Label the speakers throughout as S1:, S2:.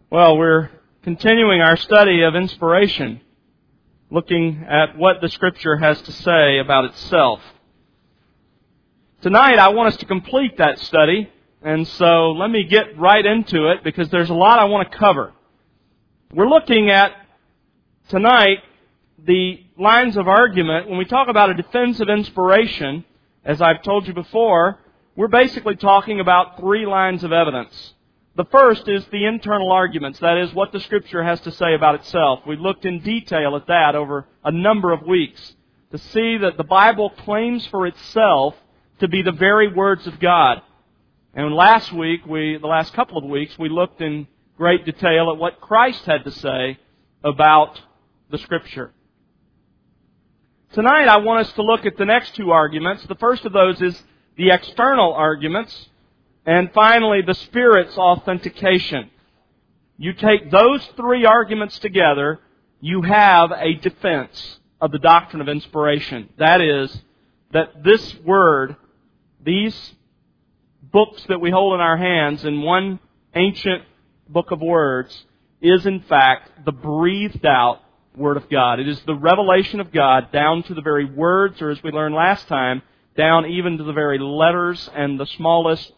S1: Well, we're continuing our study of inspiration, looking at what the Scripture has to say about itself. Tonight, I want us to complete that study, and so let me get right into it because there's a lot I want to cover. We're looking at, tonight, the lines of argument. When we talk about a defense of inspiration, as I've told you before, we're basically talking about three lines of evidence. The first is the internal arguments, that is, what the Scripture has to say about itself. We looked in detail at that over a number of weeks to see that the Bible claims for itself to be the very words of God. And the last couple of weeks, we looked in great detail at what Christ had to say about the Scripture. Tonight, I want us to look at the next two arguments. The first of those is the external arguments. And finally, the Spirit's authentication. You take those three arguments together, you have a defense of the doctrine of inspiration. That is, that this Word, these books that we hold in our hands in one ancient book of words, is in fact the breathed out Word of God. It is the revelation of God down to the very words, or as we learned last time, down even to the very letters and the smallest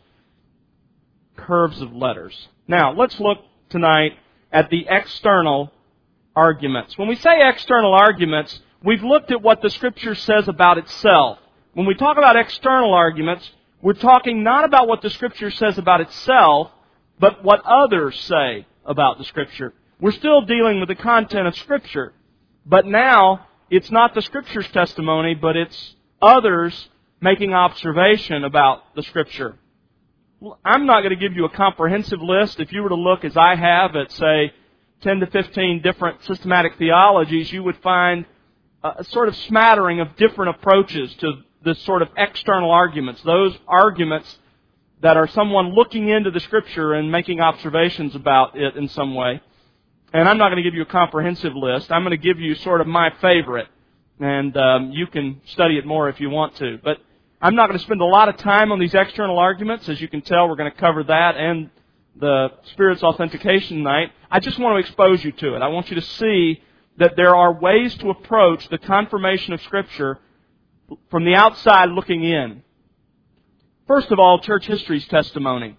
S1: curves of letters. Now, let's look tonight at the external arguments. When we say external arguments, we've looked at what the Scripture says about itself. When we talk about external arguments, we're talking not about what the Scripture says about itself, but what others say about the Scripture. We're still dealing with the content of Scripture, but now it's not the Scripture's testimony, but it's others making observation about the Scripture. I'm not going to give you a comprehensive list. If you were to look, as I have, at, say, 10 to 15 different systematic theologies, you would find a sort of smattering of different approaches to this sort of external arguments. Those arguments that are someone looking into the Scripture and making observations about it in some way. And I'm not going to give you a comprehensive list. I'm going to give you sort of my favorite. And you can study it more if you want to. But I'm not going to spend a lot of time on these external arguments. As you can tell, we're going to cover that and the Spirit's authentication tonight. I just want to expose you to it. I want you to see that there are ways to approach the confirmation of Scripture from the outside looking in. First of all, church history's testimony.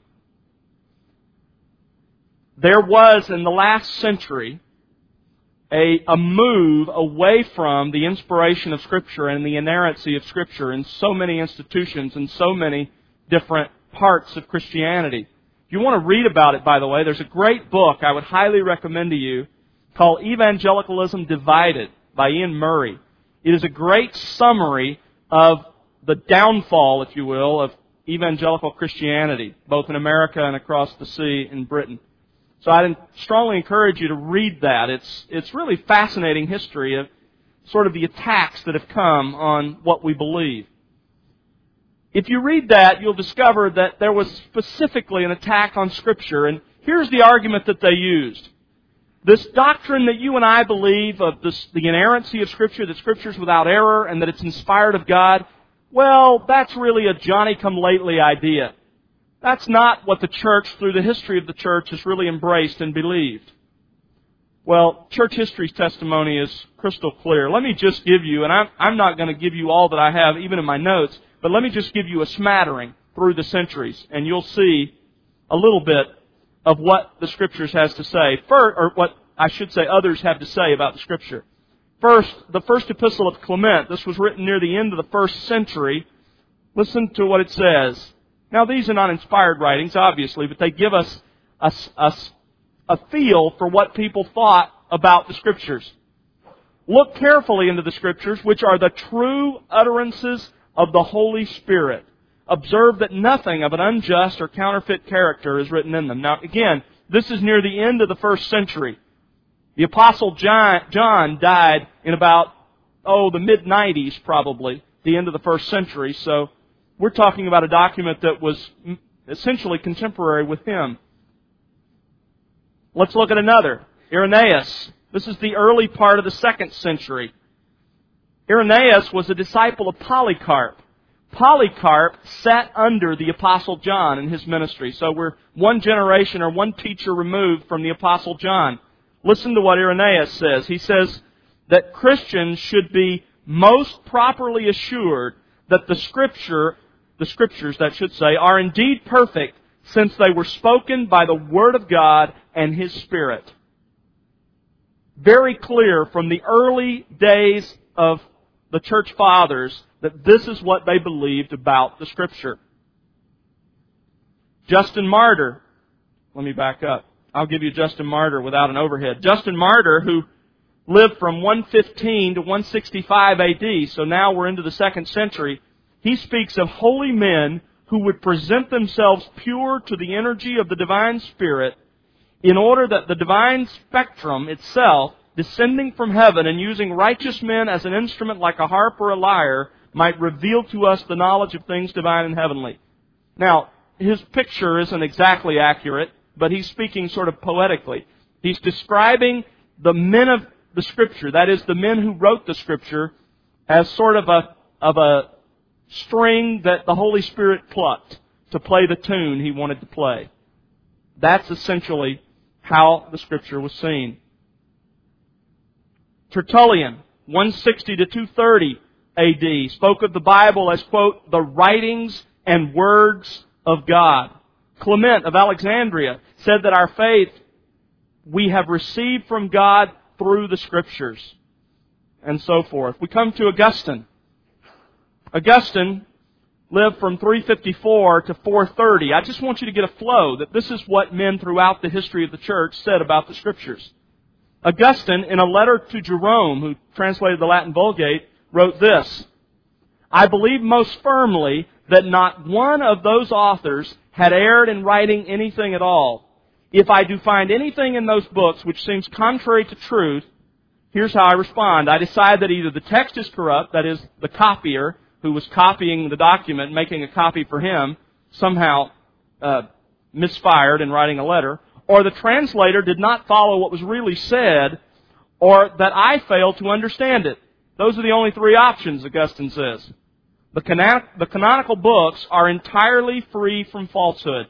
S1: There was, in the last century, a move away from the inspiration of Scripture and the inerrancy of Scripture in so many institutions and so many different parts of Christianity. If you want to read about it, by the way, there's a great book I would highly recommend to you called Evangelicalism Divided by Ian Murray. It is a great summary of the downfall, if you will, of evangelical Christianity, both in America and across the sea in Britain. So I'd strongly encourage you to read that. It's really fascinating history of sort of the attacks that have come on what we believe. If you read that, you'll discover that there was specifically an attack on Scripture, and here's the argument that they used. This doctrine that you and I believe of the inerrancy of Scripture, that Scripture's without error and that it's inspired of God, well, that's really a Johnny-come-lately idea. That's not what the church, through the history of the church, has really embraced and believed. Well, church history's testimony is crystal clear. Let me just give you, and I'm not going to give you all that I have, even in my notes, but let me just give you a smattering through the centuries, and you'll see a little bit of what the Scriptures has to say. Or what I should say others have to say about the Scripture. First, the first epistle of Clement. This was written near the end of the first century. Listen to what it says. Now, these are not inspired writings, obviously, but they give us a feel for what people thought about the Scriptures. Look carefully into the Scriptures, which are the true utterances of the Holy Spirit. Observe that nothing of an unjust or counterfeit character is written in them. Now, again, this is near the end of the first century. The Apostle John died in about, the mid-90s probably, the end of the first century, so we're talking about a document that was essentially contemporary with him. Let's look at another. Irenaeus. This is the early part of the second century. Irenaeus was a disciple of Polycarp. Polycarp sat under the Apostle John in his ministry. So we're one generation or one teacher removed from the Apostle John. Listen to what Irenaeus says. He says that Christians should be most properly assured that the Scriptures, that should say, are indeed perfect, since they were spoken by the Word of God and His Spirit. Very clear from the early days of the Church Fathers that this is what they believed about the Scripture. Justin Martyr, let me back up. I'll give you Justin Martyr without an overhead. Justin Martyr, who lived from 115 to 165 AD, so now we're into the 2nd century, he speaks of holy men who would present themselves pure to the energy of the divine Spirit in order that the divine spectrum itself, descending from heaven and using righteous men as an instrument like a harp or a lyre, might reveal to us the knowledge of things divine and heavenly. Now, his picture isn't exactly accurate, but he's speaking sort of poetically. He's describing the men of the Scripture, that is, the men who wrote the Scripture, as sort of a string that the Holy Spirit plucked to play the tune He wanted to play. That's essentially how the Scripture was seen. Tertullian, 160 to 230 AD, spoke of the Bible as, quote, the writings and words of God. Clement of Alexandria said that our faith we have received from God through the Scriptures, and so forth. We come to Augustine. Augustine lived from 354 to 430. I just want you to get a flow that this is what men throughout the history of the church said about the Scriptures. Augustine, in a letter to Jerome, who translated the Latin Vulgate, wrote this: I believe most firmly that not one of those authors had erred in writing anything at all. If I do find anything in those books which seems contrary to truth, here's how I respond. I decide that either the text is corrupt, that is, the copier who was copying the document, making a copy for him, somehow misfired in writing a letter, or the translator did not follow what was really said, or that I failed to understand it. Those are the only three options, Augustine says. The canonical books are entirely free from falsehood.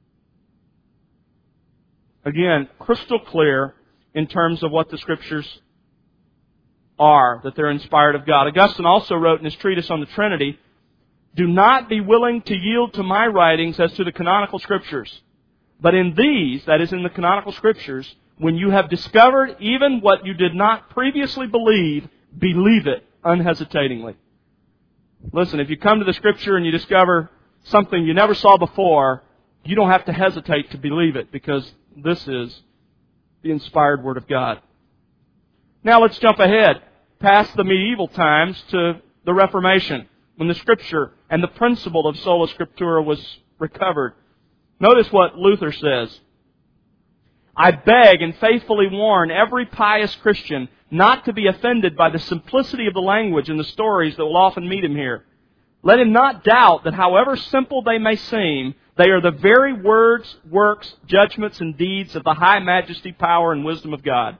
S1: Again, crystal clear in terms of what the Scriptures are, that they're inspired of God. Augustine also wrote in his treatise on the Trinity, do not be willing to yield to my writings as to the canonical Scriptures. But in these, that is in the canonical Scriptures, when you have discovered even what you did not previously believe, believe it unhesitatingly. Listen, if you come to the Scripture and you discover something you never saw before, you don't have to hesitate to believe it, because this is the inspired Word of God. Now let's jump ahead past the medieval times to the Reformation, when the Scripture and the principle of sola scriptura was recovered. Notice what Luther says. I beg and faithfully warn every pious Christian not to be offended by the simplicity of the language and the stories that will often meet him here. Let him not doubt that however simple they may seem, they are the very words, works, judgments, and deeds of the high majesty, power, and wisdom of God.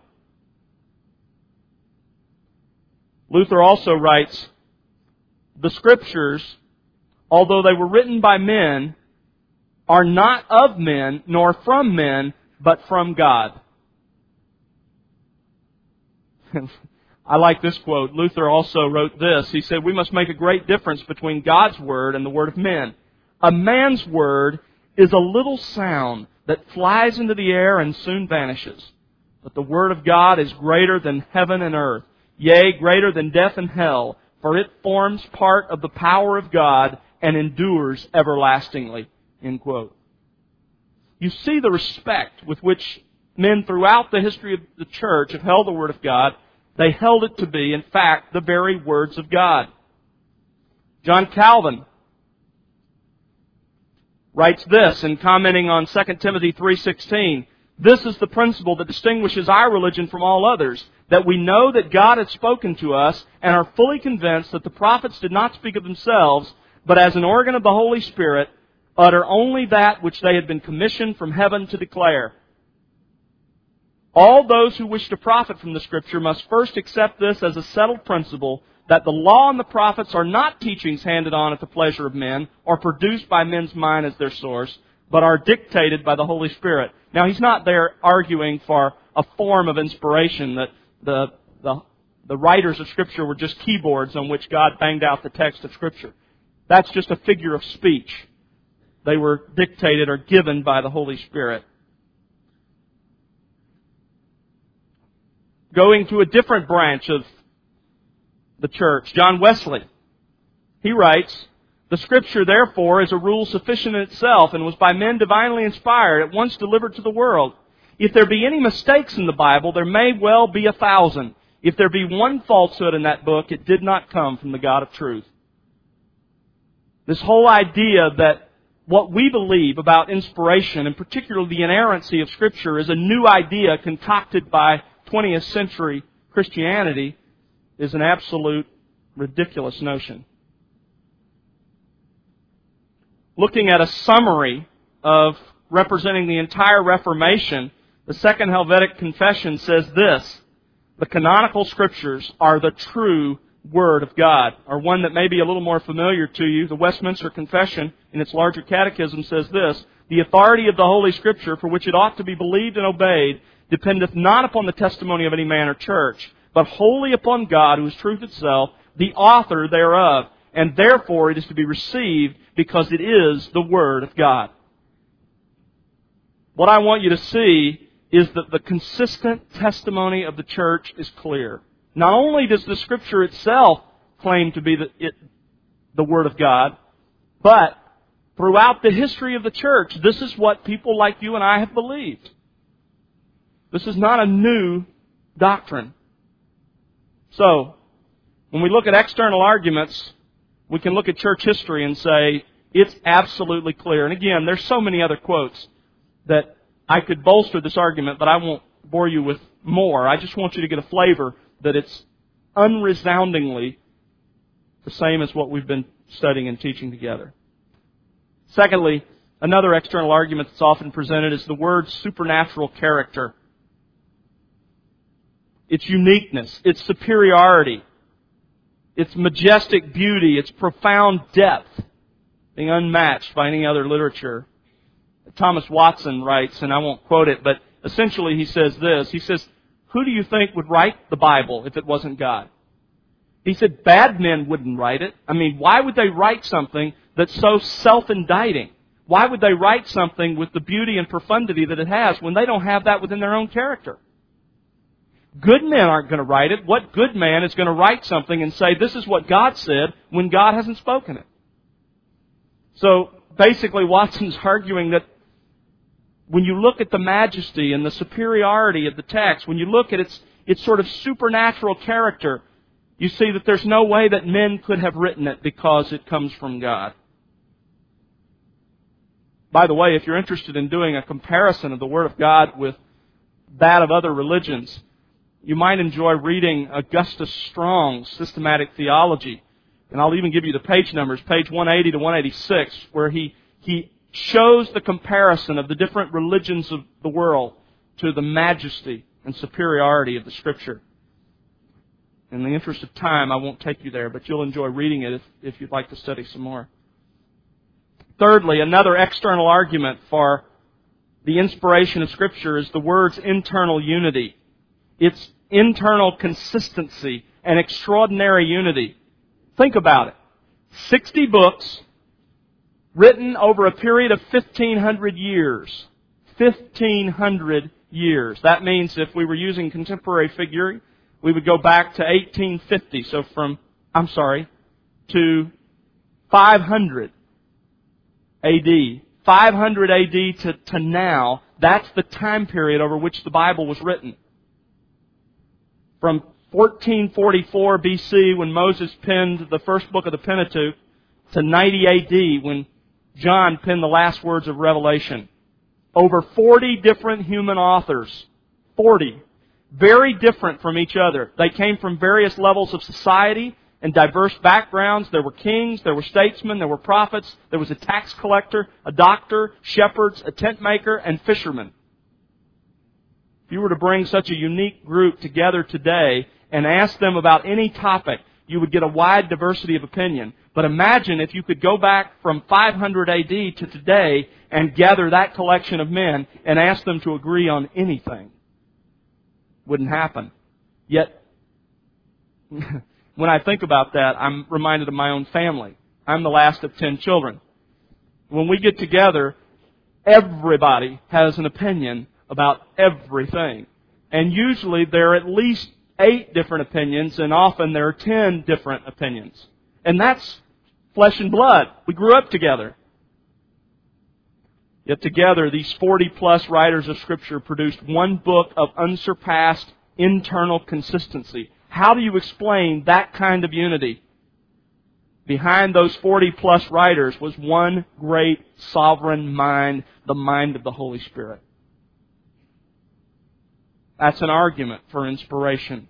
S1: Luther also writes, the Scriptures, although they were written by men, are not of men, nor from men, but from God. I like this quote. Luther also wrote this. He said, we must make a great difference between God's Word and the word of men. A man's word is a little sound that flies into the air and soon vanishes. But the Word of God is greater than heaven and earth, yea, greater than death and hell, for it forms part of the power of God and endures everlastingly. End quote. You see the respect with which men throughout the history of the church have held the Word of God. They held it to be, in fact, the very words of God. John Calvin writes this in commenting on 2 Timothy 3:16. This is the principle that distinguishes our religion from all others, that we know that God has spoken to us and are fully convinced that the prophets did not speak of themselves, but as an organ of the Holy Spirit, utter only that which they had been commissioned from heaven to declare. All those who wish to profit from the Scripture must first accept this as a settled principle that the law and the prophets are not teachings handed on at the pleasure of men or produced by men's mind as their source, but are dictated by the Holy Spirit. Now, he's not there arguing for a form of inspiration, that the writers of Scripture were just keyboards on which God banged out the text of Scripture. That's just a figure of speech. They were dictated or given by the Holy Spirit. Going to a different branch of the church, John Wesley, he writes, "The Scripture, therefore, is a rule sufficient in itself and was by men divinely inspired, at once delivered to the world. If there be any mistakes in the Bible, there may well be 1,000. If there be one falsehood in that book, it did not come from the God of truth." This whole idea that what we believe about inspiration, and particularly the inerrancy of Scripture, is a new idea concocted by 20th century Christianity, is an absolute ridiculous notion. Looking at a summary of representing the entire Reformation, the Second Helvetic Confession says this: the canonical Scriptures are the true Word of God. Or one that may be a little more familiar to you, the Westminster Confession, in its larger catechism, says this: the authority of the Holy Scripture, for which it ought to be believed and obeyed, dependeth not upon the testimony of any man or church, but wholly upon God, who is truth itself, the author thereof, and therefore it is to be received because it is the Word of God. What I want you to see is that the consistent testimony of the church is clear. Not only does the Scripture itself claim to be the Word of God, but throughout the history of the church, this is what people like you and I have believed. This is not a new doctrine. So, when we look at external arguments, we can look at church history and say, it's absolutely clear. And again, there's so many other quotes that I could bolster this argument, but I won't bore you with more. I just want you to get a flavor that it's unresoundingly the same as what we've been studying and teaching together. Secondly, another external argument that's often presented is the word's supernatural character. Its uniqueness, its superiority, its majestic beauty, its profound depth, being unmatched by any other literature. Thomas Watson writes, and I won't quote it, but essentially he says this. He says, who do you think would write the Bible if it wasn't God? He said, bad men wouldn't write it. I mean, why would they write something that's so self-indicting? Why would they write something with the beauty and profundity that it has when they don't have that within their own character? Good men aren't going to write it. What good man is going to write something and say, this is what God said, when God hasn't spoken it? So, basically, Watson's arguing that when you look at the majesty and the superiority of the text, when you look at its sort of supernatural character, you see that there's no way that men could have written it because it comes from God. By the way, if you're interested in doing a comparison of the Word of God with that of other religions, you might enjoy reading Augustus Strong's Systematic Theology. And I'll even give you the page numbers, page 180 to 186, where he shows the comparison of the different religions of the world to the majesty and superiority of the Scripture. In the interest of time, I won't take you there, but you'll enjoy reading it if you'd like to study some more. Thirdly, another external argument for the inspiration of Scripture is the Word's internal unity. Its internal consistency and extraordinary unity. Think about it. 60 books written over a period of 1,500 years. 1,500 years. That means if we were using contemporary figuring, we would go back to 1850. So to 500 A.D. 500 A.D. to now, that's the time period over which the Bible was written. From 1444 B.C., when Moses penned the first book of the Pentateuch, to 90 A.D., when John penned the last words of Revelation. Over 40 different human authors. 40. Very different from each other. They came from various levels of society and diverse backgrounds. There were kings, there were statesmen, there were prophets, there was a tax collector, a doctor, shepherds, a tent maker, and fishermen. If you were to bring such a unique group together today and ask them about any topic, you would get a wide diversity of opinion. But imagine if you could go back from 500 AD to today and gather that collection of men and ask them to agree on anything. Wouldn't happen. Yet, when I think about that, I'm reminded of my own family. I'm the last of 10 children. When we get together, everybody has an opinion about everything. And usually there are at least 8 different opinions, and often there are 10 different opinions. And that's flesh and blood. We grew up together. Yet together, these 40-plus writers of Scripture produced one book of unsurpassed internal consistency. How do you explain that kind of unity? Behind those 40-plus writers was one great sovereign mind, the mind of the Holy Spirit. That's an argument for inspiration.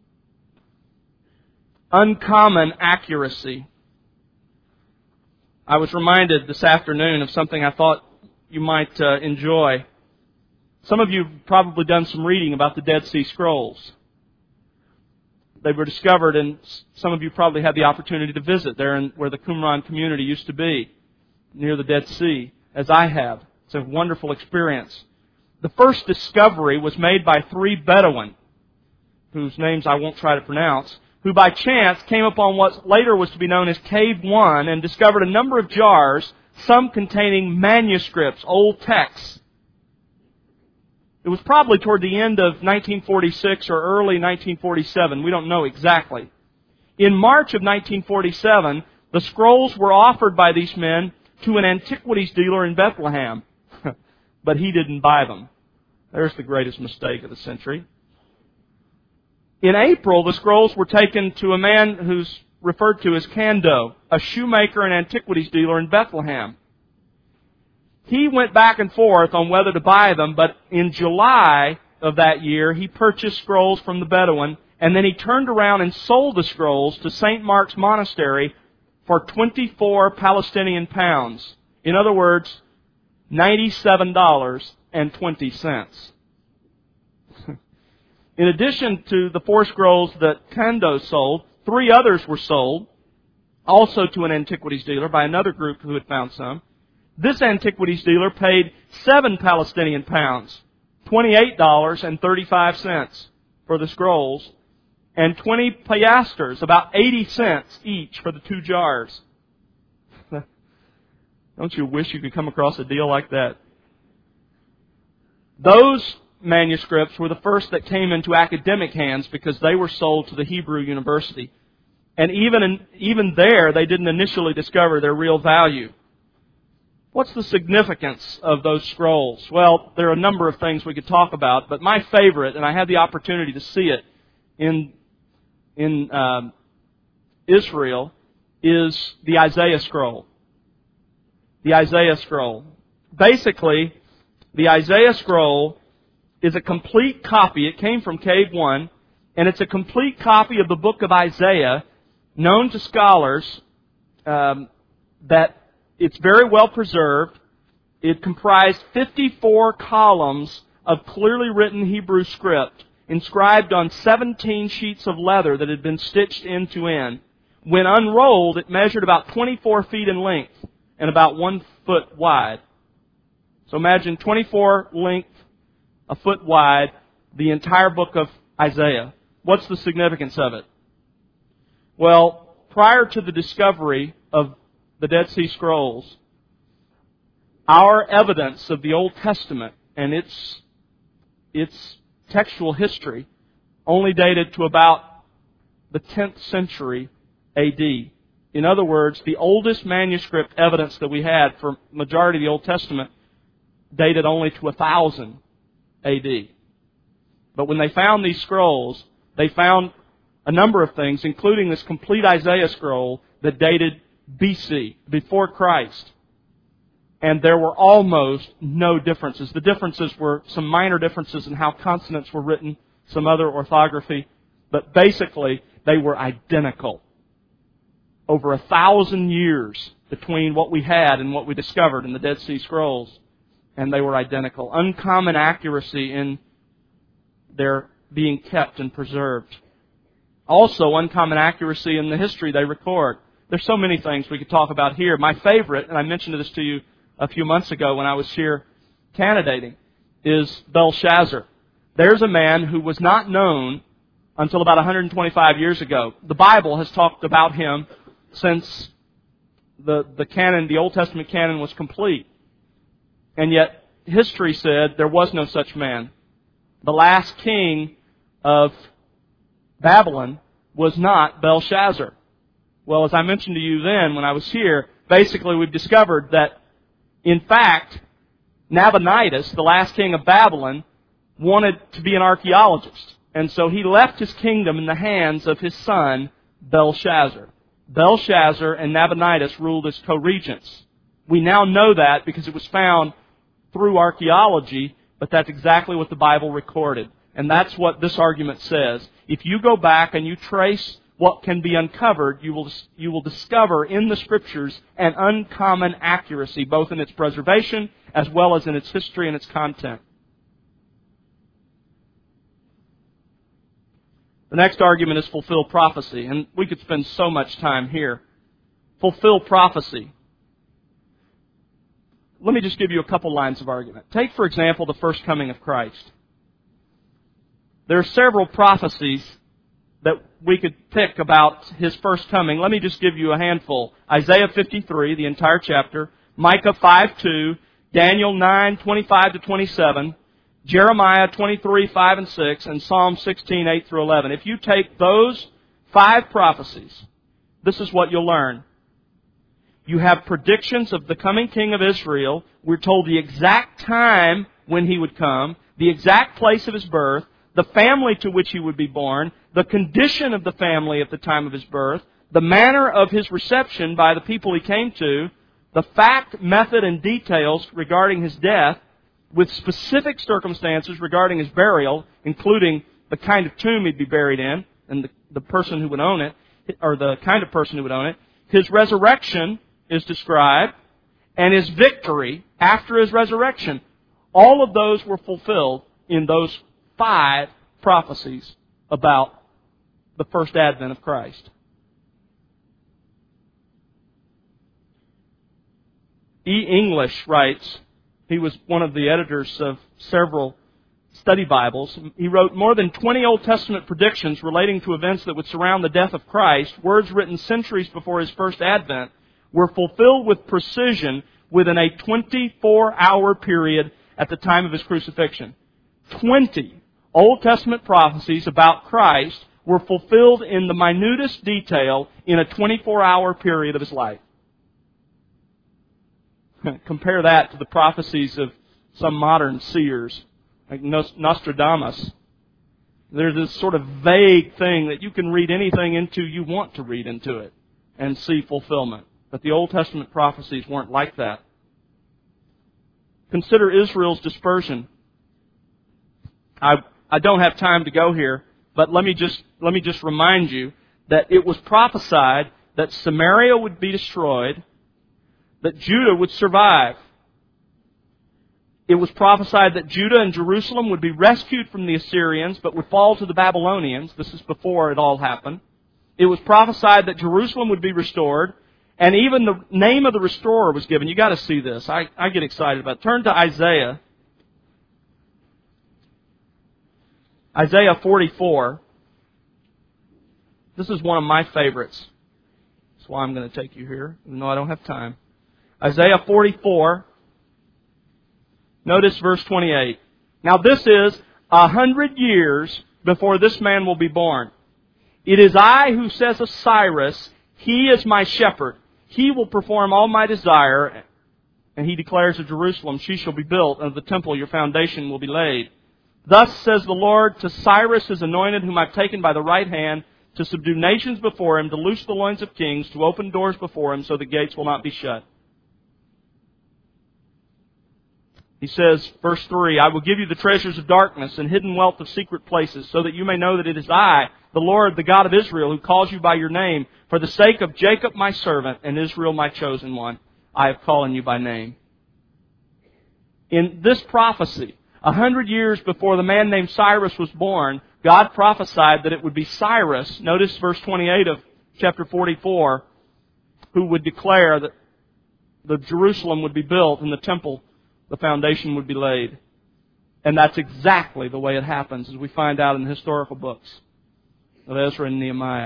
S1: Uncommon accuracy. I was reminded this afternoon of something I thought you might enjoy. Some of you have probably done some reading about the Dead Sea Scrolls. They were discovered, and some of you probably had the opportunity to visit there where the Qumran community used to be, near the Dead Sea, as I have. It's a wonderful experience. The first discovery was made by 3 Bedouin, whose names I won't try to pronounce, who by chance came upon what later was to be known as Cave 1 and discovered a number of jars, some containing manuscripts, old texts. It was probably toward the end of 1946 or early 1947. We don't know exactly. In March of 1947, the scrolls were offered by these men to an antiquities dealer in Bethlehem. But he didn't buy them. There's the greatest mistake of the century. In April, the scrolls were taken to a man who's referred to as Kando, a shoemaker and antiquities dealer in Bethlehem. He went back and forth on whether to buy them, but in July of that year, he purchased scrolls from the Bedouin, and then he turned around and sold the scrolls to St. Mark's Monastery for 24 Palestinian pounds. In other words, $97.20. In addition to the 4 scrolls that Kando sold, 3 others were sold, also to an antiquities dealer by another group who had found some. This antiquities dealer paid 7 Palestinian pounds, $28.35 for the scrolls, and 20 piasters, about 80 cents each for the 2 jars. Don't you wish you could come across a deal like that? Those manuscripts were the first that came into academic hands because they were sold to the Hebrew University. And even there, they didn't initially discover their real value. What's the significance of those scrolls? Well, there are a number of things we could talk about, but my favorite, and I had the opportunity to see it in Israel, is the Isaiah scroll. The Isaiah scroll. Basically, the Isaiah scroll is a complete copy. It came from Cave 1, and it's a complete copy of the book of Isaiah, known to scholars that it's very well preserved. It comprised 54 columns of clearly written Hebrew script, inscribed on 17 sheets of leather that had been stitched end to end. When unrolled, it measured about 24 feet in length and about 1 foot wide. So imagine 24 length, a foot wide, the entire book of Isaiah. What's the significance of it? Well, prior to the discovery of the Dead Sea Scrolls, our evidence of the Old Testament and its textual history only dated to about the 10th century A.D. In other words, the oldest manuscript evidence that we had for majority of the Old Testament dated only to 1000 A.D. But when they found these scrolls, they found a number of things, including this complete Isaiah scroll that dated B.C., before Christ. And there were almost no differences. The differences were some minor differences in how consonants were written, some other orthography, but basically they were identical. Over 1,000 years between what we had and what we discovered in the Dead Sea Scrolls, and they were identical. Uncommon accuracy in they're being kept and preserved. Also, uncommon accuracy in the history they record. There's so many things we could talk about here. My favorite, and I mentioned this to you a few months ago when I was here candidating, is Belshazzar. There's a man who was not known until about 125 years ago. The Bible has talked about him since the canon, the Old Testament canon, was complete. And yet, history said there was no such man. The last king of Babylon was not Belshazzar. Well, as I mentioned to you then when I was here, basically we've discovered that, in fact, Nabonidus, the last king of Babylon, wanted to be an archaeologist. And so he left his kingdom in the hands of his son, Belshazzar. Belshazzar and Nabonidus ruled as co-regents. We now know that because it was found through archaeology, but that's exactly what the Bible recorded. And that's what this argument says. If you go back and you trace what can be uncovered, you will discover in the Scriptures an uncommon accuracy, both in its preservation as well as in its history and its content. The next argument is fulfilled prophecy, and we could spend so much time here. Fulfilled prophecy. Let me just give you a couple lines of argument. Take, for example, the first coming of Christ. There are several prophecies that we could pick about His first coming. Let me just give you a handful. Isaiah 53, the entire chapter, Micah 5:2, Daniel 9:25-27, Jeremiah 23:5 and 6, and Psalm 16:8 through 11. If you take those 5 prophecies, this is what you'll learn. You have predictions of the coming King of Israel. We're told the exact time when He would come, the exact place of His birth, the family to which He would be born, the condition of the family at the time of His birth, the manner of His reception by the people He came to, the fact, method, and details regarding His death, with specific circumstances regarding His burial, including the kind of tomb He'd be buried in, and the person who would own it, or the kind of person who would own it. His resurrection is described, and His victory after His resurrection. All of those were fulfilled in those 5 prophecies about the first advent of Christ. E. English writes, he was one of the editors of several study Bibles. He wrote, more than 20 Old Testament predictions relating to events that would surround the death of Christ, words written centuries before His first advent, were fulfilled with precision within a 24-hour period at the time of His crucifixion. 20 Old Testament prophecies about Christ were fulfilled in the minutest detail in a 24-hour period of His life. Compare that to the prophecies of some modern seers, like Nostradamus. There's this sort of vague thing that you can read anything into you want to read into it and see fulfillment. But the Old Testament prophecies weren't like that. Consider Israel's dispersion. I don't have time to go here, but let me just remind you that it was prophesied that Samaria would be destroyed, that Judah would survive. It was prophesied that Judah and Jerusalem would be rescued from the Assyrians, but would fall to the Babylonians. This is before it all happened. It was prophesied that Jerusalem would be restored, and even the name of the restorer was given. You got to see this. I get excited about it. Turn to Isaiah. Isaiah 44. This is one of my favorites. That's why I'm going to take you here, even though I don't have time. Isaiah 44. Notice verse 28. Now this is 100 years before this man will be born. It is I who says of Cyrus, He is my shepherd. He will perform all my desire. And He declares of Jerusalem, she shall be built, and of the temple your foundation will be laid. Thus says the Lord to Cyrus His anointed, whom I've taken by the right hand, to subdue nations before Him, to loose the loins of kings, to open doors before Him, so the gates will not be shut. He says, verse 3, I will give you the treasures of darkness and hidden wealth of secret places, so that you may know that it is I, the Lord, the God of Israel, who calls you by your name. For the sake of Jacob my servant and Israel my chosen one, I have called you by name. In this prophecy 100 years before the man named Cyrus was born, God prophesied that it would be Cyrus, notice verse 28 of chapter 44, who would declare that the Jerusalem would be built and the temple, the foundation would be laid. And that's exactly the way it happens, as we find out in the historical books of Ezra and Nehemiah.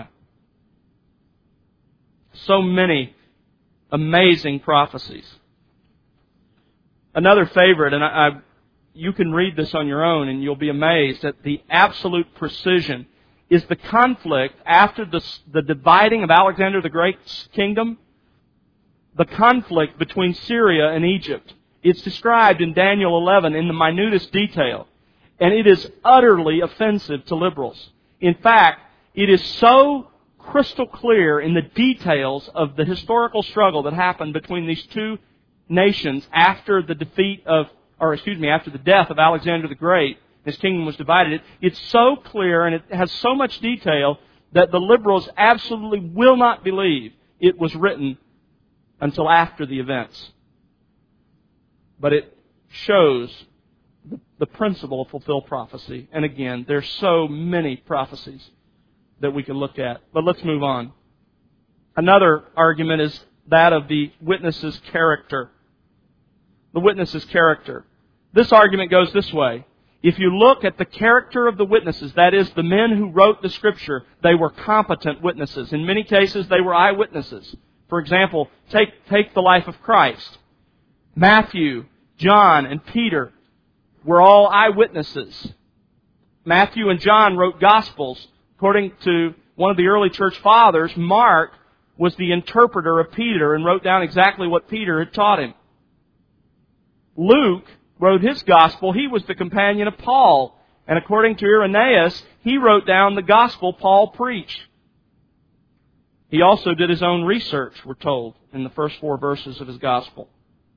S1: So many amazing prophecies. Another favorite, and you can read this on your own and you'll be amazed at the absolute precision, is the conflict after the dividing of Alexander the Great's kingdom, the conflict between Syria and Egypt. It's described in Daniel 11 in the minutest detail, and it is utterly offensive to liberals. In fact, it is so crystal clear in the details of the historical struggle that happened between these two nations after the after the death of Alexander the Great. His kingdom was divided. It's so clear and it has so much detail that the liberals absolutely will not believe it was written until after the events. But it shows the principle of fulfilled prophecy. And again, there's so many prophecies that we can look at. But let's move on. Another argument is that of the witness's character. The witness's character. This argument goes this way. If you look at the character of the witnesses, that is, the men who wrote the Scripture, they were competent witnesses. In many cases, they were eyewitnesses. For example, take the life of Christ. Matthew, John, and Peter were all eyewitnesses. Matthew and John wrote Gospels. According to one of the early church fathers, Mark was the interpreter of Peter and wrote down exactly what Peter had taught him. Luke wrote his Gospel. He was the companion of Paul. And according to Irenaeus, he wrote down the Gospel Paul preached. He also did his own research, we're told, in the first 4 verses of his Gospel.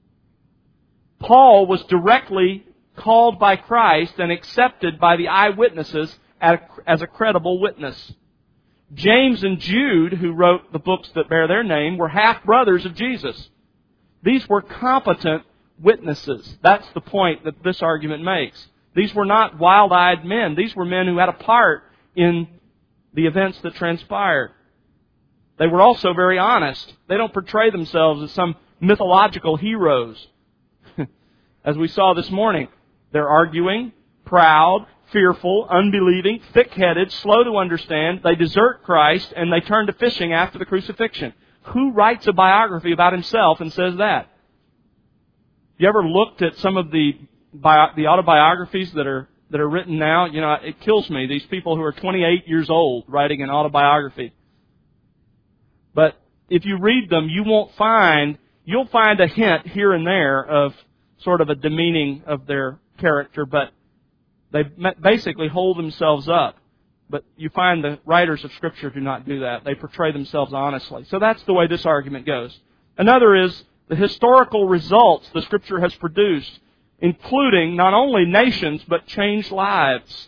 S1: Paul was directly called by Christ and accepted by the eyewitnesses as a credible witness. James and Jude, who wrote the books that bear their name, were half-brothers of Jesus. These were competent witnesses. That's the point that this argument makes. These were not wild-eyed men. These were men who had a part in the events that transpired. They were also very honest. They don't portray themselves as some mythological heroes. As we saw this morning, they're arguing, proud, fearful, unbelieving, thick-headed, slow to understand. They desert Christ and they turn to fishing after the crucifixion. Who writes a biography about himself and says that? You ever looked at some of the autobiographies that are written now? You know, it kills me. These people who are 28 years old writing an autobiography. But if you read them, you'll find a hint here and there of sort of a demeaning of their character, but they basically hold themselves up. But you find the writers of Scripture do not do that. They portray themselves honestly. So that's the way this argument goes. Another is the historical results the Scripture has produced, including not only nations, but changed lives.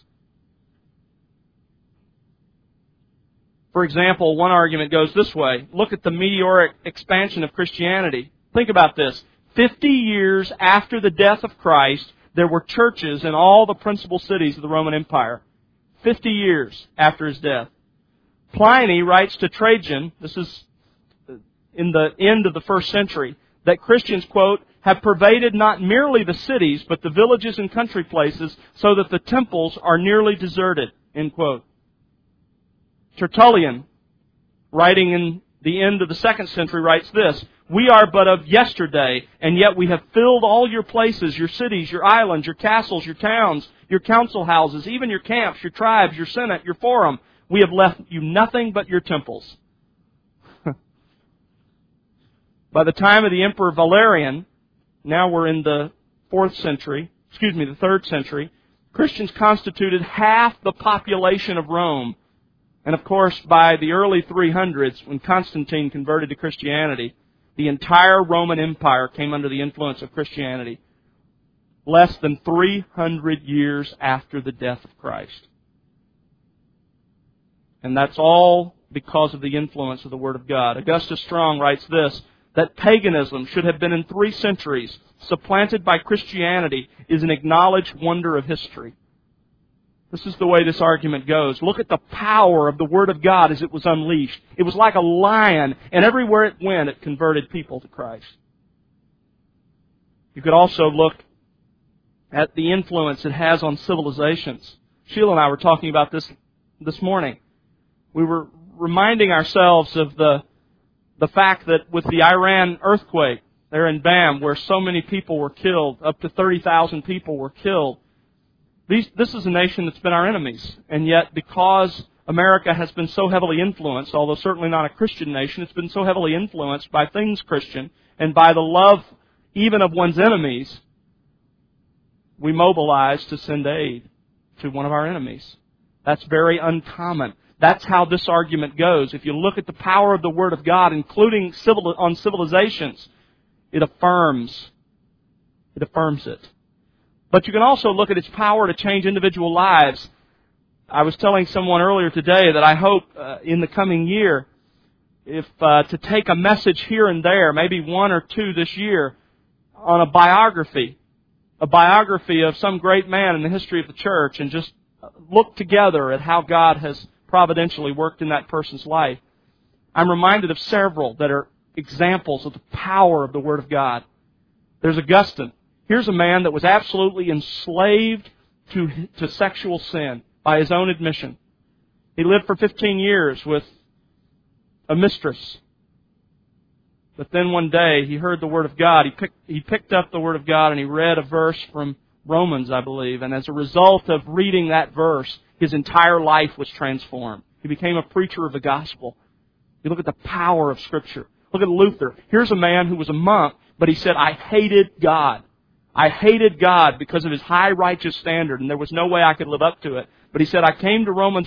S1: For example, one argument goes this way. Look at the meteoric expansion of Christianity. Think about this. 50 years after the death of Christ, there were churches in all the principal cities of the Roman Empire. 50 years after his death. Pliny writes to Trajan, this is in the end of the 1st century, that Christians, quote, have pervaded not merely the cities, but the villages and country places, so that the temples are nearly deserted, end quote. Tertullian, writing in the end of the 2nd century, writes this, we are but of yesterday, and yet we have filled all your places, your cities, your islands, your castles, your towns, your council houses, even your camps, your tribes, your senate, your forum. We have left you nothing but your temples. By the time of the Emperor Valerian, now we're in the 3rd century, Christians constituted half the population of Rome. And of course, by the early 300s, when Constantine converted to Christianity, the entire Roman Empire came under the influence of Christianity. Less than 300 years after the death of Christ. And that's all because of the influence of the Word of God. Augustus Strong writes this, that paganism should have been in 3 centuries supplanted by Christianity is an acknowledged wonder of history. This is the way this argument goes. Look at the power of the Word of God as it was unleashed. It was like a lion, and everywhere it went, it converted people to Christ. You could also look at the influence it has on civilizations. Sheila and I were talking about this morning. We were reminding ourselves of the fact that with the Iran earthquake there in Bam, where so many people were killed, up to 30,000 people were killed, this is a nation that's been our enemies. And yet, because America has been so heavily influenced, although certainly not a Christian nation, it's been so heavily influenced by things Christian and by the love even of one's enemies, we mobilize to send aid to one of our enemies. That's very uncommon. That's how this argument goes. If you look at the power of the Word of God, including on civilizations, it affirms it. But you can also look at its power to change individual lives. I was telling someone earlier today that I hope in the coming year, if to take a message here and there, maybe 1 or 2 this year, on a biography of some great man in the history of the church, and just look together at how God has providentially worked in that person's life. I'm reminded of several that are examples of the power of the Word of God. There's Augustine. Here's a man that was absolutely enslaved to sexual sin by his own admission. He lived for 15 years with a mistress. But then one day he heard the Word of God. He picked up the Word of God and he read a verse from Romans, I believe. And as a result of reading that verse, his entire life was transformed. He became a preacher of the gospel. You look at the power of Scripture. Look at Luther. Here's a man who was a monk, but he said, I hated God. I hated God because of His high righteous standard, and there was no way I could live up to it. But he said, I came to Romans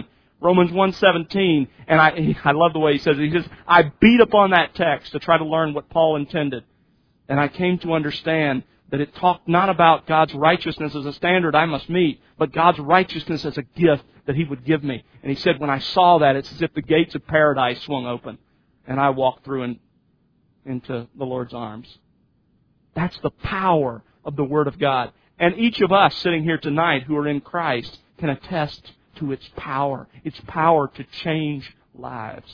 S1: 1:17, and I love the way he says it. He says, I beat upon that text to try to learn what Paul intended. And I came to understand that it talked not about God's righteousness as a standard I must meet, but God's righteousness as a gift that He would give me. And he said, when I saw that, it's as if the gates of paradise swung open, and I walked through into the Lord's arms. That's the power of the Word of God. And each of us sitting here tonight who are in Christ can attest to its power to change lives.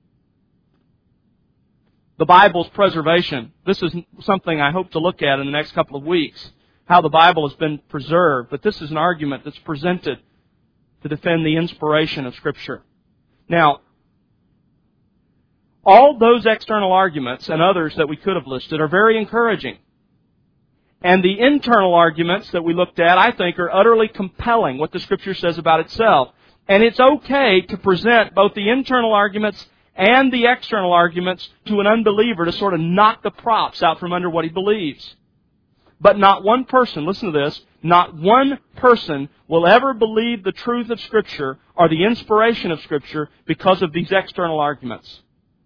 S1: The Bible's preservation. This is something I hope to look at in the next couple of weeks, how the Bible has been preserved. But this is an argument that's presented to defend the inspiration of Scripture. Now, all those external arguments and others that we could have listed are very encouraging. And the internal arguments that we looked at, I think, are utterly compelling, what the Scripture says about itself. And it's okay to present both the internal arguments and the external arguments to an unbeliever to sort of knock the props out from under what he believes. But not one person, listen to this, not one person will ever believe the truth of Scripture or the inspiration of Scripture because of these external arguments.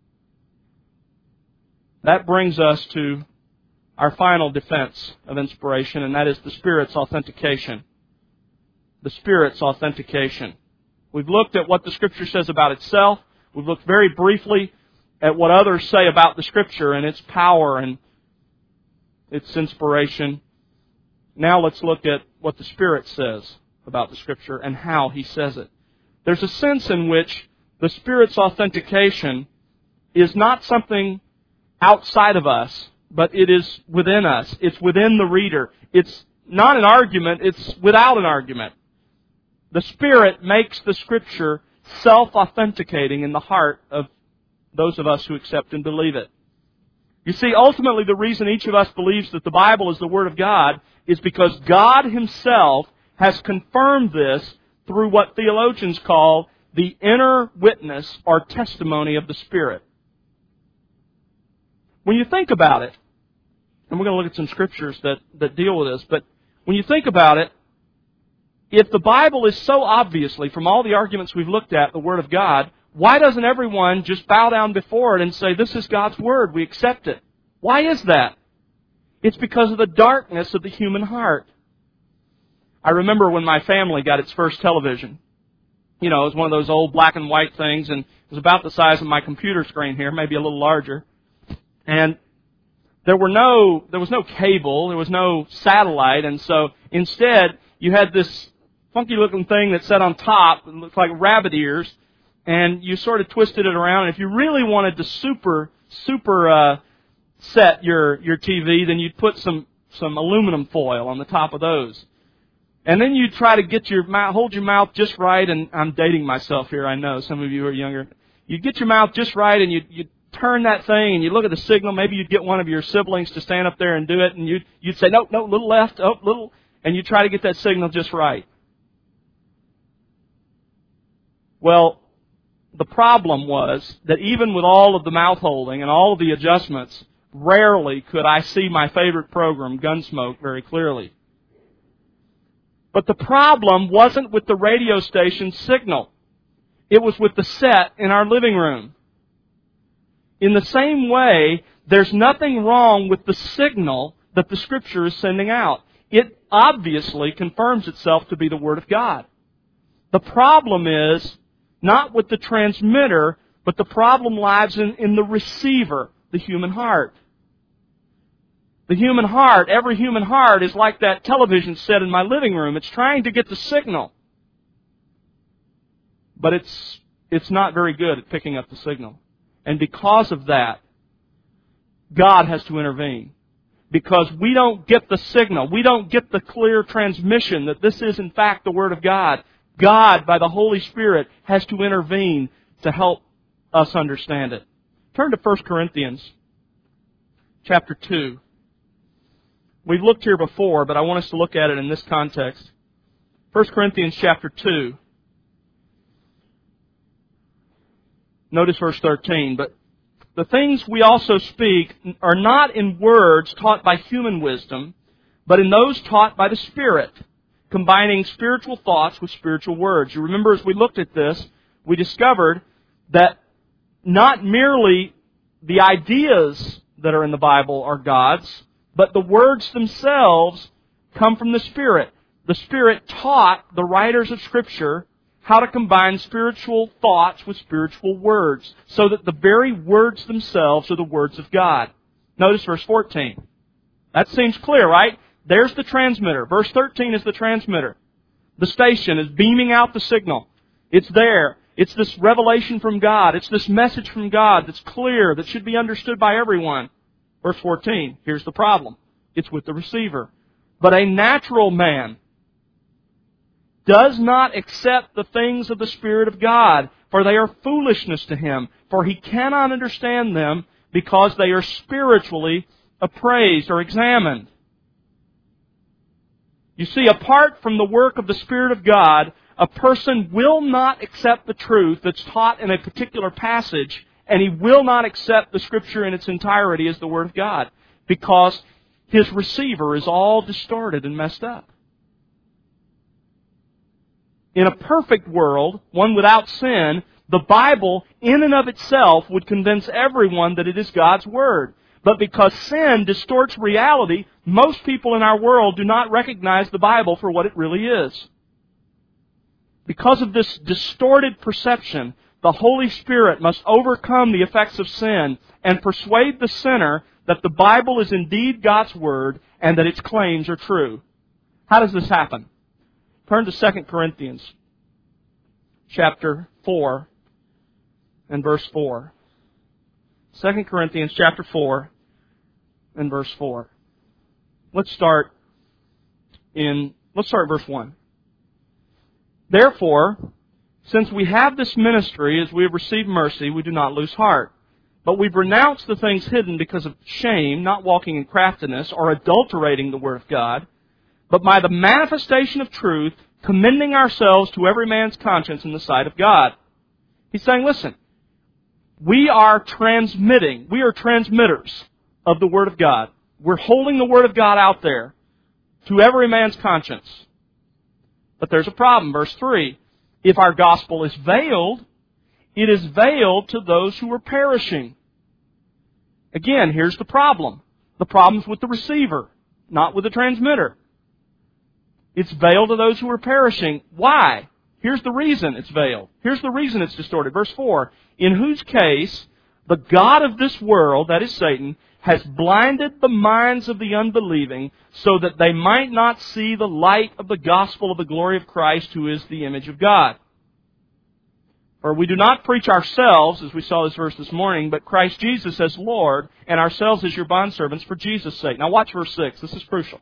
S1: That brings us to our final defense of inspiration, and that is the Spirit's authentication. The Spirit's authentication. We've looked at what the Scripture says about itself. We've looked very briefly at what others say about the Scripture and its power and its inspiration. Now let's look at what the Spirit says about the Scripture and how He says it. There's a sense in which the Spirit's authentication is not something outside of us, but it is within us. It's within the reader. It's not an argument, it's without an argument. The Spirit makes the Scripture self-authenticating in the heart of those of us who accept and believe it. You see, ultimately the reason each of us believes that the Bible is the Word of God is because God Himself has confirmed this through what theologians call the inner witness or testimony of the Spirit. When you think about it, and we're going to look at some scriptures that deal with this, but when you think about it, if the Bible is so obviously, from all the arguments we've looked at, the Word of God, why doesn't everyone just bow down before it and say, this is God's Word, we accept it? Why is that? It's because of the darkness of the human heart. I remember when my family got its first television. You know, it was one of those old black and white things, and it was about the size of my computer screen here, maybe a little larger. And there was no cable, there was no satellite, and so instead you had this funky looking thing that sat on top, it looked like rabbit ears, and you sort of twisted it around. And if you really wanted to super set your TV, then you'd put some aluminum foil on the top of those. And then you'd try to get hold your mouth just right, and I'm dating myself here, I know, some of you are younger. You'd get your mouth just right, and you'd turn that thing, and you'd look at the signal. Maybe you'd get one of your siblings to stand up there and do it, and you'd say, no, little left, little, and you'd try to get that signal just right. Well, the problem was that even with all of the mouth holding and all of the adjustments, rarely could I see my favorite program, Gunsmoke, very clearly. But the problem wasn't with the radio station's signal. It was with the set in our living room. In the same way, there's nothing wrong with the signal that the Scripture is sending out. It obviously confirms itself to be the Word of God. The problem is not with the transmitter, but the problem lies in the receiver, the human heart. The human heart, every human heart is like that television set in my living room. It's trying to get the signal. But it's not very good at picking up the signal. And because of that, God has to intervene. Because we don't get the signal. We don't get the clear transmission that this is in fact the Word of God. God, by the Holy Spirit, has to intervene to help us understand it. Turn to 1 Corinthians chapter 2. We've looked here before, but I want us to look at it in this context. 1 Corinthians chapter 2. Notice verse 13. But the things we also speak are not in words taught by human wisdom, but in those taught by the Spirit, combining spiritual thoughts with spiritual words. You remember as we looked at this, we discovered that not merely the ideas that are in the Bible are God's, but the words themselves come from the Spirit. The Spirit taught the writers of Scripture how to combine spiritual thoughts with spiritual words, so that the very words themselves are the words of God. Notice verse 14. That seems clear, right? There's the transmitter. Verse 13 is the transmitter. The station is beaming out the signal. It's there. It's this revelation from God. It's this message from God that's clear, that should be understood by everyone. Verse 14, here's the problem. It's with the receiver. But a natural man does not accept the things of the Spirit of God, for they are foolishness to him, for he cannot understand them because they are spiritually appraised or examined. You see, apart from the work of the Spirit of God, a person will not accept the truth that's taught in a particular passage, and he will not accept the Scripture in its entirety as the Word of God, because his receiver is all distorted and messed up. In a perfect world, one without sin, the Bible in and of itself would convince everyone that it is God's Word. But because sin distorts reality, most people in our world do not recognize the Bible for what it really is. Because of this distorted perception, the Holy Spirit must overcome the effects of sin and persuade the sinner that the Bible is indeed God's Word and that its claims are true. How does this happen? Turn to 2 Corinthians chapter 4 and verse 4. 2 Corinthians chapter 4 and verse 4. Let's start verse 1. Therefore, since we have this ministry as we have received mercy, we do not lose heart. But we've renounced the things hidden because of shame, not walking in craftiness or adulterating the Word of God, but by the manifestation of truth, commending ourselves to every man's conscience in the sight of God. He's saying, listen, we are transmitters of the Word of God. We're holding the Word of God out there to every man's conscience. But there's a problem. Verse 3, if our gospel is veiled, it is veiled to those who are perishing. Again, here's the problem. The problem's with the receiver, not with the transmitter. It's veiled to those who are perishing. Why? Here's the reason it's veiled. Here's the reason it's distorted. Verse 4, in whose case The God of this world, that is Satan, has blinded the minds of the unbelieving so that they might not see the light of the gospel of the glory of Christ, who is the image of God. For we do not preach ourselves, as we saw this verse this morning, but Christ Jesus as Lord, and ourselves as your bondservants for Jesus' sake. Now watch verse 6. This is crucial.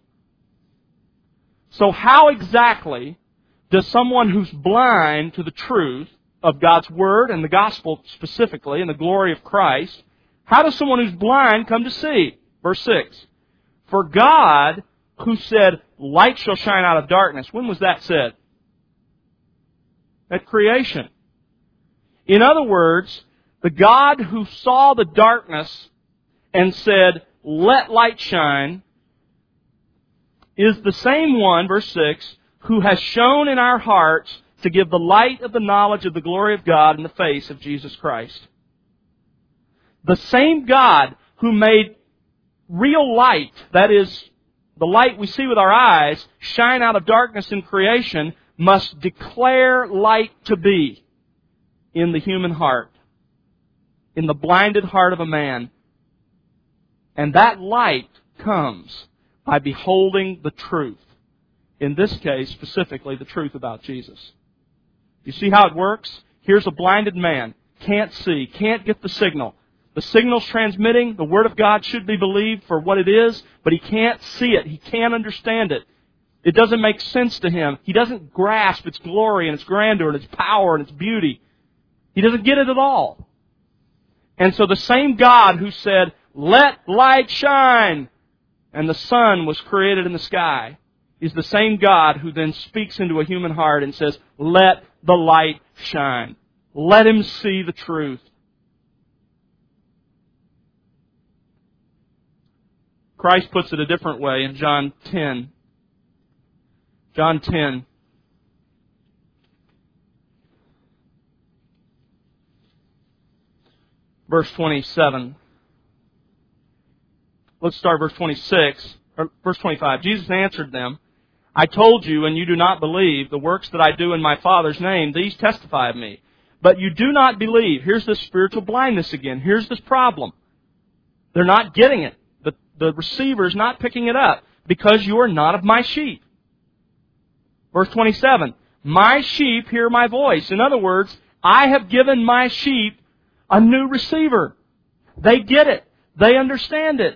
S1: So how exactly does someone who's blind to the truth of God's Word and the gospel specifically, and the glory of Christ, how does someone who's blind come to see? Verse 6. For God, who said, light shall shine out of darkness. When was that said? At creation. In other words, the God who saw the darkness and said, let light shine, is the same one, verse 6, who has shone in our hearts to give the light of the knowledge of the glory of God in the face of Jesus Christ. The same God who made real light, that is, the light we see with our eyes, shine out of darkness in creation, must declare light to be in the human heart, in the blinded heart of a man. And that light comes by beholding the truth. In this case, specifically, the truth about Jesus. You see how it works? Here's a blinded man. Can't see. Can't get the signal. The signal's transmitting. The Word of God should be believed for what it is, but he can't see it. He can't understand it. It doesn't make sense to him. He doesn't grasp its glory and its grandeur and its power and its beauty. He doesn't get it at all. And so the same God who said, let light shine, and the sun was created in the sky, is the same God who then speaks into a human heart and says, let the light shine. Let him see the truth. Christ puts it a different way in John 10. John 10. Verse 27. Let's start verse 26, or verse 25. Jesus answered them, I told you, and you do not believe, the works that I do in my Father's name, these testify of me. But you do not believe. Here's this spiritual blindness again. Here's this problem. They're not getting it. The receiver's not picking it up because you are not of my sheep. Verse 27, my sheep hear my voice. In other words, I have given my sheep a new receiver. They get it. They understand it.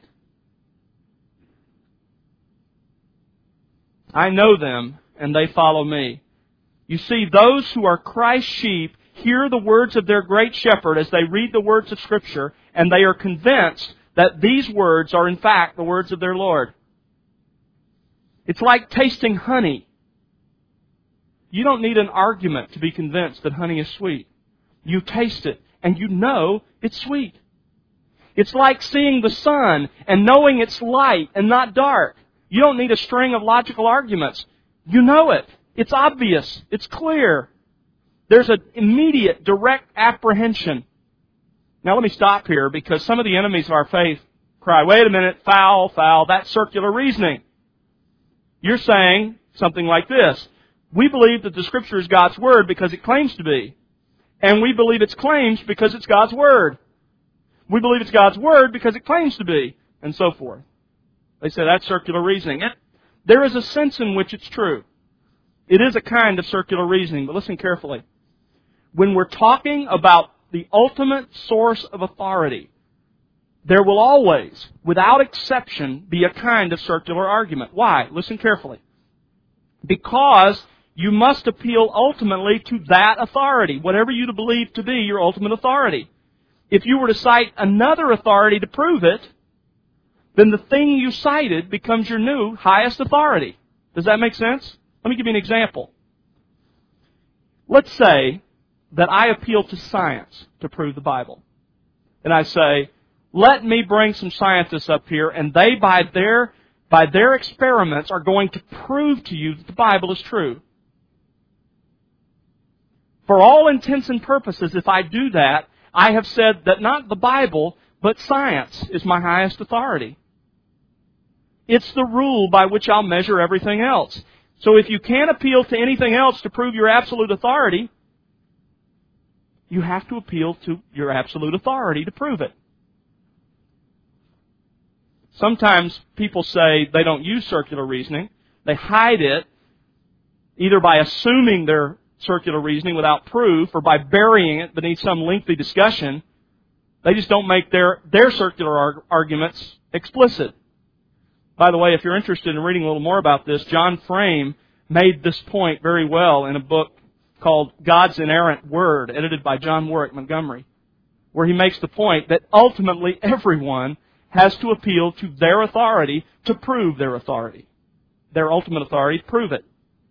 S1: I know them, and they follow me. You see, those who are Christ's sheep hear the words of their great shepherd as they read the words of Scripture, and they are convinced that these words are in fact the words of their Lord. It's like tasting honey. You don't need an argument to be convinced that honey is sweet. You taste it, and you know it's sweet. It's like seeing the sun and knowing it's light and not dark. You don't need a string of logical arguments. You know it. It's obvious. It's clear. There's an immediate, direct apprehension. Now let me stop here because some of the enemies of our faith cry, wait a minute, foul, foul, that's circular reasoning. You're saying something like this. We believe that the Scripture is God's Word because it claims to be. And we believe its claims because it's God's Word. We believe it's God's Word because it claims to be, and so forth. They say that's circular reasoning. There is a sense in which it's true. It is a kind of circular reasoning, but listen carefully. When we're talking about the ultimate source of authority, there will always, without exception, be a kind of circular argument. Why? Listen carefully. Because you must appeal ultimately to that authority, whatever you believe to be your ultimate authority. If you were to cite another authority to prove it, then the thing you cited becomes your new highest authority. Does that make sense? Let me give you an example. Let's say that I appeal to science to prove the Bible. And I say, let me bring some scientists up here, and they, by their experiments, are going to prove to you that the Bible is true. For all intents and purposes, if I do that, I have said that not the Bible, but science is my highest authority. It's the rule by which I'll measure everything else. So if you can't appeal to anything else to prove your absolute authority, you have to appeal to your absolute authority to prove it. Sometimes people say they don't use circular reasoning. They hide it either by assuming their circular reasoning without proof or by burying it beneath some lengthy discussion. They just don't make their circular arguments explicit. By the way, if you're interested in reading a little more about this, John Frame made this point very well in a book called God's Inerrant Word, edited by John Warwick Montgomery, where he makes the point that ultimately everyone has to appeal to their authority to prove their authority. Their ultimate authority to prove it.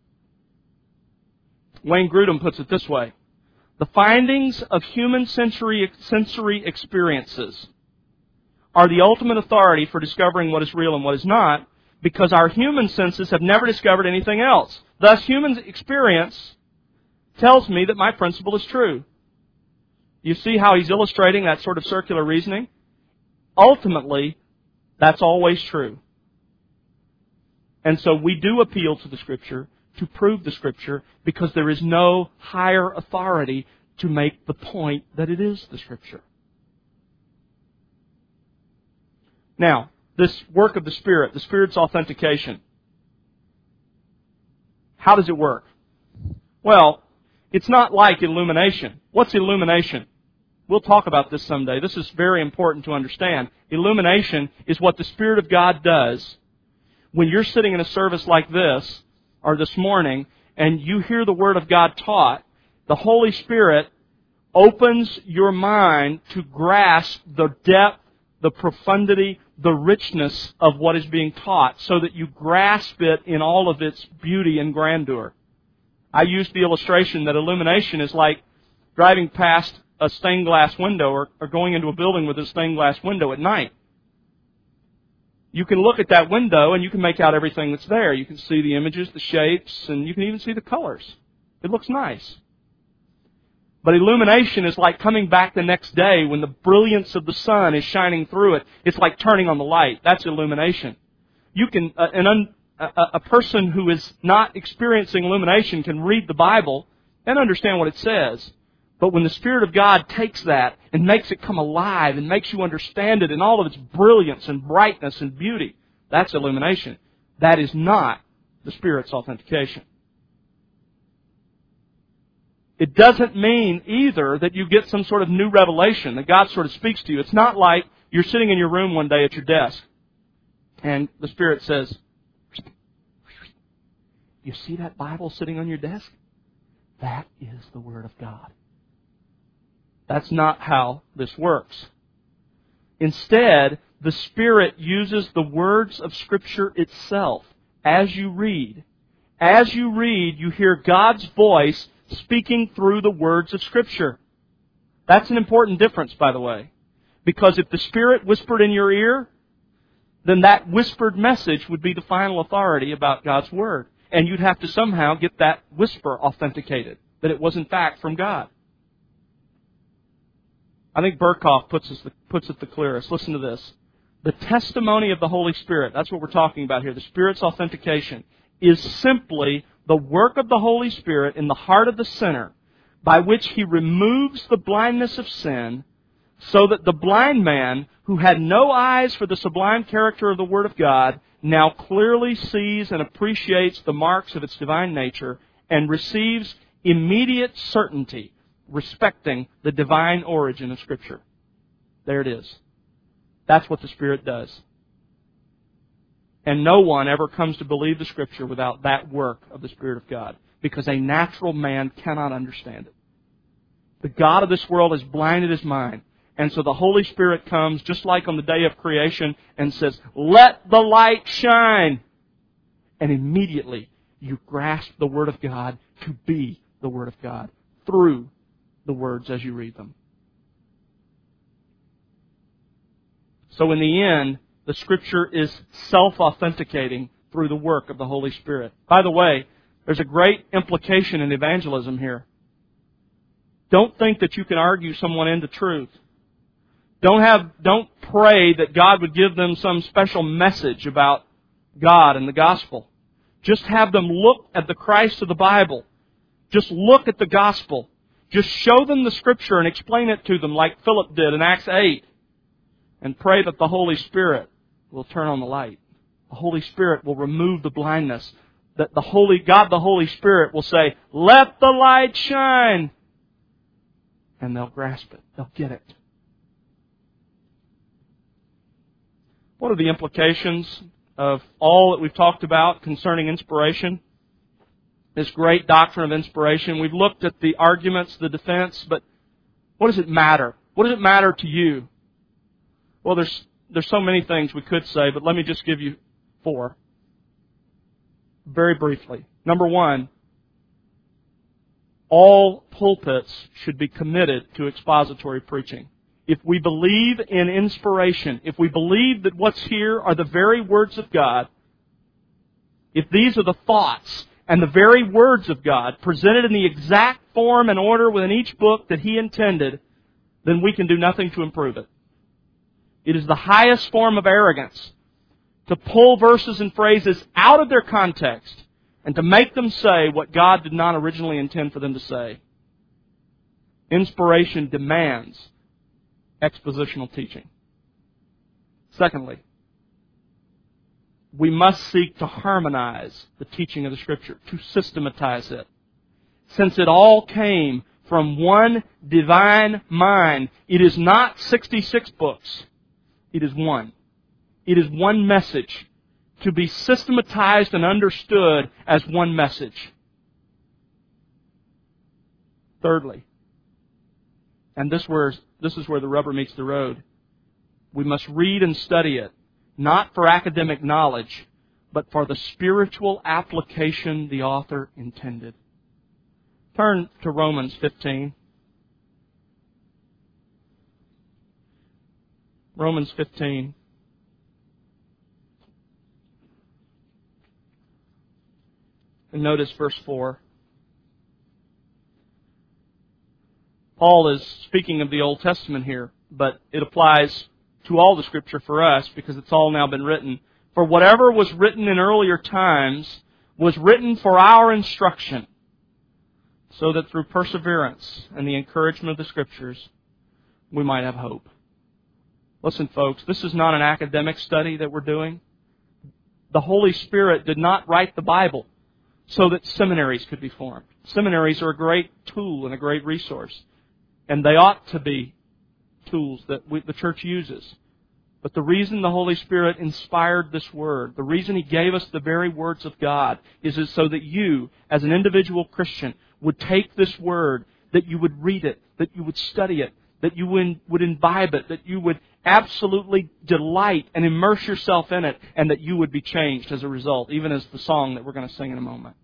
S1: Wayne Grudem puts it this way: the findings of human sensory experiences are the ultimate authority for discovering what is real and what is not, because our human senses have never discovered anything else. Thus, human experience tells me that my principle is true. You see how he's illustrating that sort of circular reasoning? Ultimately, that's always true. And so we do appeal to the Scripture to prove the Scripture, because there is no higher authority to make the point that it is the Scripture. Now, this work of the Spirit, the Spirit's authentication, how does it work? Well, it's not like illumination. What's illumination? We'll talk about this someday. This is very important to understand. Illumination is what the Spirit of God does when you're sitting in a service like this, or this morning, and you hear the Word of God taught. The Holy Spirit opens your mind to grasp the depth, the profundity, the richness of what is being taught, so that you grasp it in all of its beauty and grandeur. I used the illustration that illumination is like driving past a stained glass window or going into a building with a stained glass window at night. You can look at that window and you can make out everything that's there. You can see the images, the shapes, and you can even see the colors. It looks nice. But illumination is like coming back the next day when the brilliance of the sun is shining through it. It's like turning on the light. That's illumination. You can a person who is not experiencing illumination can read the Bible and understand what it says. But when the Spirit of God takes that and makes it come alive and makes you understand it in all of its brilliance and brightness and beauty, that's illumination. That is not the Spirit's authentication. It doesn't mean either that you get some sort of new revelation, that God sort of speaks to you. It's not like you're sitting in your room one day at your desk and the Spirit says, "You see that Bible sitting on your desk? That is the Word of God." That's not how this works. Instead, the Spirit uses the words of Scripture itself as you read. As you read, you hear God's voice speaking through the words of Scripture. That's an important difference, by the way. Because if the Spirit whispered in your ear, then that whispered message would be the final authority about God's Word. And you'd have to somehow get that whisper authenticated, that it was in fact from God. I think Burkhoff puts it the clearest. Listen to this. The testimony of the Holy Spirit, that's what we're talking about here, the Spirit's authentication, is simply the work of the Holy Spirit in the heart of the sinner, by which He removes the blindness of sin, so that the blind man, who had no eyes for the sublime character of the Word of God, now clearly sees and appreciates the marks of its divine nature and receives immediate certainty respecting the divine origin of Scripture. There it is. That's what the Spirit does. And no one ever comes to believe the Scripture without that work of the Spirit of God, because a natural man cannot understand it. The God of this world has blinded his mind. And so the Holy Spirit comes, just like on the day of creation, and says, "Let the light shine." And immediately you grasp the Word of God to be the Word of God through the words as you read them. So in the end, the Scripture is self-authenticating through the work of the Holy Spirit. By the way, there's a great implication in evangelism here. Don't think that you can argue someone into truth. Don't pray that God would give them some special message about God and the gospel. Just have them look at the Christ of the Bible. Just look at the gospel. Just show them the Scripture and explain it to them like Philip did in Acts 8. And pray that the Holy Spirit will turn on the light. The Holy Spirit will remove the blindness. That the Holy Spirit will say, "Let the light shine." And they'll grasp it. They'll get it. What are the implications of all that we've talked about concerning inspiration? This great doctrine of inspiration. We've looked at the arguments, the defense, but what does it matter? What does it matter to you? Well, there's so many things we could say, but let me just give you 4. Very briefly. Number 1, all pulpits should be committed to expository preaching. If we believe in inspiration, if we believe that what's here are the very words of God, if these are the thoughts and the very words of God presented in the exact form and order within each book that He intended, then we can do nothing to improve it. It is the highest form of arrogance to pull verses and phrases out of their context and to make them say what God did not originally intend for them to say. Inspiration demands expositional teaching. Secondly, we must seek to harmonize the teaching of the Scripture, to systematize it. Since it all came from one divine mind, it is not 66 books. It is one. It is one message to be systematized and understood as one message. Thirdly, and this is where the rubber meets the road, we must read and study it, not for academic knowledge, but for the spiritual application the author intended. Turn to Romans 15. Romans 15. And notice verse 4. Paul is speaking of the Old Testament here, but it applies to all the Scripture for us because it's all now been written. For whatever was written in earlier times was written for our instruction, so that through perseverance and the encouragement of the Scriptures, we might have hope. Listen, folks, this is not an academic study that we're doing. The Holy Spirit did not write the Bible so that seminaries could be formed. Seminaries are a great tool and a great resource, and they ought to be tools that the church uses. But the reason the Holy Spirit inspired this Word, the reason He gave us the very words of God, is so that you, as an individual Christian, would take this Word, that you would read it, that you would study it, that you would imbibe it, that you would absolutely delight and immerse yourself in it, and that you would be changed as a result, even as the song that we're going to sing in a moment.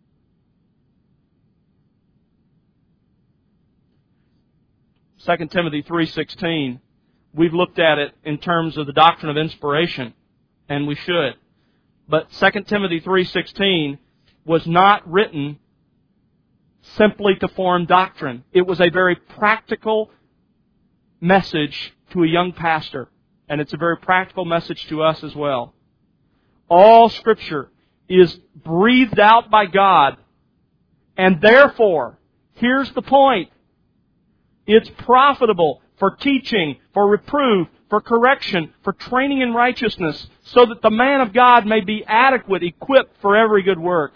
S1: 2 Timothy 3:16, we've looked at it in terms of the doctrine of inspiration, and we should. But 2 Timothy 3:16 was not written simply to form doctrine. It was a very practical message to a young pastor, and it's a very practical message to us as well. All Scripture is breathed out by God, and therefore, here's the point, it's profitable for teaching, for reproof, for correction, for training in righteousness, so that the man of God may be adequate, equipped for every good work.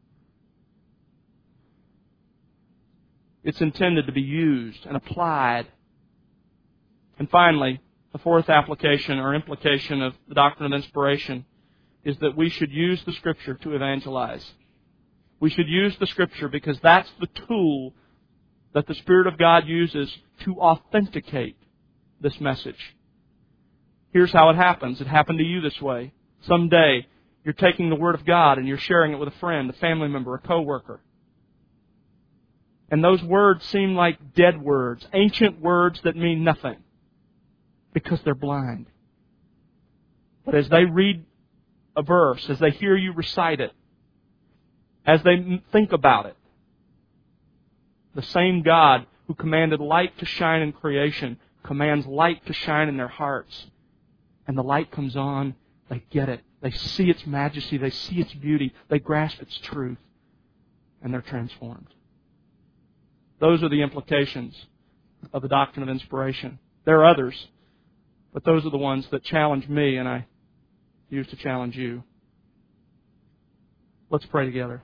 S1: It's intended to be used and applied. And finally, the fourth application or implication of the doctrine of inspiration is that we should use the Scripture to evangelize. We should use the Scripture because that's the tool that the Spirit of God uses to authenticate this message. Here's how it happens. It happened to you this way. Someday, you're taking the Word of God and you're sharing it with a friend, a family member, a coworker. And those words seem like dead words, ancient words that mean nothing because they're blind. But as they read a verse, as they hear you recite it, as they think about it, the same God who commanded light to shine in creation commands light to shine in their hearts. And the light comes on, they get it. They see its majesty, they see its beauty, they grasp its truth, and they're transformed. Those are the implications of the doctrine of inspiration. There are others, but those are the ones that challenge me and I use to challenge you. Let's pray together.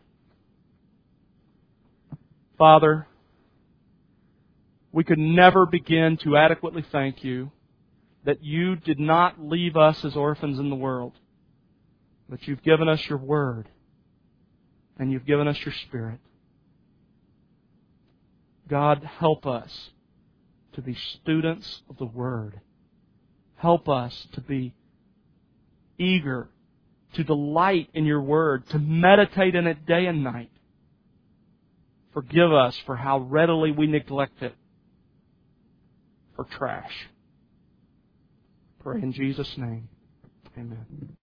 S1: Father, we could never begin to adequately thank You that You did not leave us as orphans in the world, but You've given us Your Word and You've given us Your Spirit. God, help us to be students of the Word. Help us to be eager, to delight in Your Word, to meditate in it day and night. Forgive us for how readily we neglect it for trash. Pray in Jesus' name. Amen.